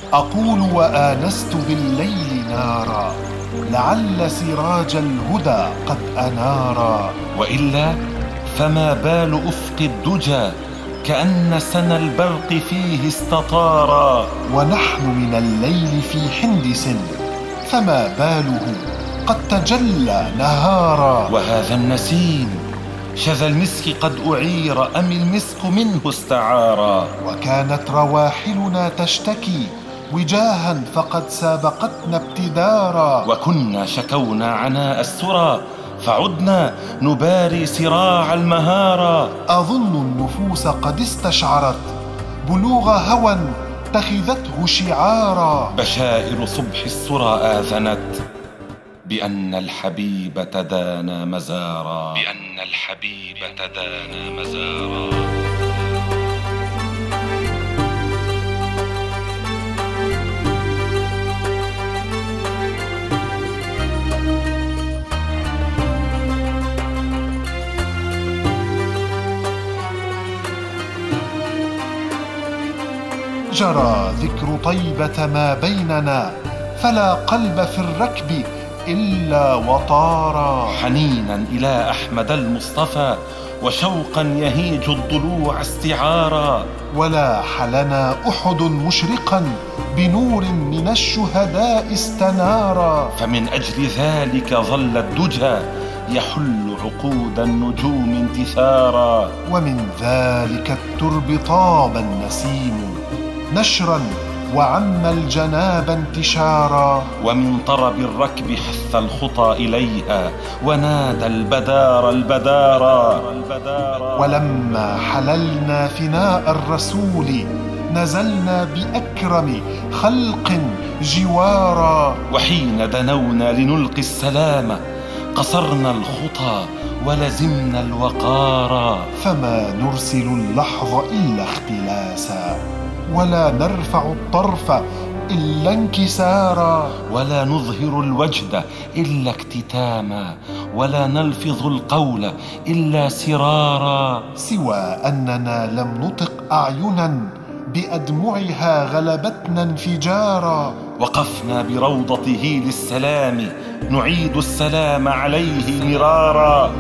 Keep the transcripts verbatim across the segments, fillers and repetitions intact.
أقول وآنست بالليل نارا، لعل سراج الهدى قد أنارا. وإلا فما بال أفق الدجى كأن سنا البرق فيه استطارا. ونحن من الليل في حندس، فما باله قد تجلى نهارا. وهذا النسيم شذا المسك قد أعير أم المسك منه استعارا. وكانت رواحلنا تشتكي وجاها فقد سابقتنا ابتدارا. وكنا شكونا عناء السرى فعدنا نباري صراع المهارا. أظن النفوس قد استشعرت بلوغ هوى اتخذته شعارا. بشائر صبح السرى آذنت بأن الحبيب تدانى مزارا. بأن الحبيب تدانى مزارا. جرى ذكر طيبة ما بيننا، فلا قلب في الركب إلا وطارا. حنينا إلى أحمد المصطفى وشوقا يهيج الضلوع استعارا. ولاح لنا أحد مشرقا بنور من الشهداء استنارا. فمن أجل ذلك ظل الدجى يحل عقود النجوم انتثارا. ومن ذلك الترب طاب النسيم نشرا وعم الجناب انتشارا. ومن طرب الركب حث الخطى إليها ونادى البدار البدارا. ولما حللنا فناء الرسول نزلنا بأكرم خلق جوارا. وحين دنونا لنلقي السلام قصرنا الخطى ولزمنا الوقارا. فما نرسل اللحظ إلا اختلاسا، ولا نرفع الطرف إلا انكسارا. ولا نظهر الوجد إلا اكتتاما، ولا نلفظ القول إلا سرارا. سوى أننا لم نطق أعينا بأدمعها غلبتنا انفجارا. وقفنا بروضته للسلام نعيد السلام عليه مرارا.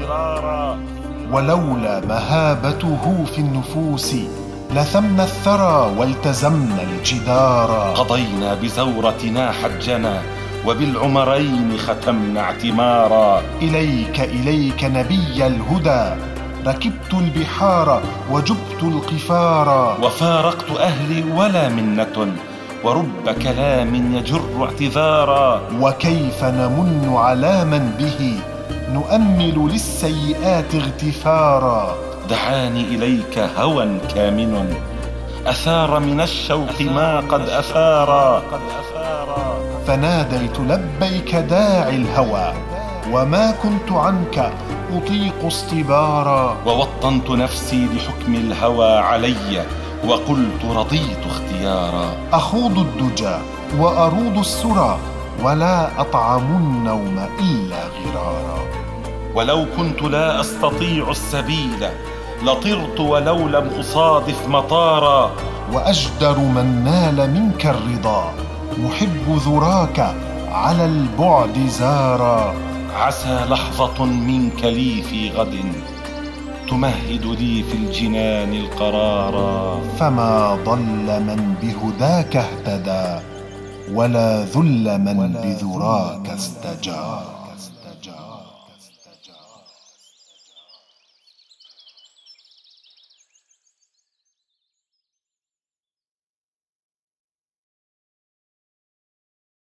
ولولا مهابته في النفوس لثمنا الثرى والتزمنا الجدارا. قضينا بزورتنا حجنا وبالعمرين ختمنا اعتمارا. إليك إليك نبي الهدى ركبت البحار وجبت القفارا. وفارقت أهلي ولا منة ورب كلام يجر اعتذارا. وكيف نمن على من به نؤمل للسيئات اغتفارا. دعاني إليك هوى كامن أثار من الشوق ما قد أثارا. فناديت لبيك داعي الهوى وما كنت عنك أطيق اصطبارا. ووطنت نفسي لحكم الهوى علي وقلت رضيت اختيارا. أخوض الدجى وأروض السرى ولا أطعم النوم إلا غرارا. ولو كنت لا أستطيع السبيل لطرت ولو لم أصادف مطارا. وأجدر من نال منك الرضا محب ذراك على البعد زارا. عسى لحظة منك لي في غد تمهد لي في الجنان القرارا. فما ضل من بهداك اهتدى ولا ذل من بذراك استجار.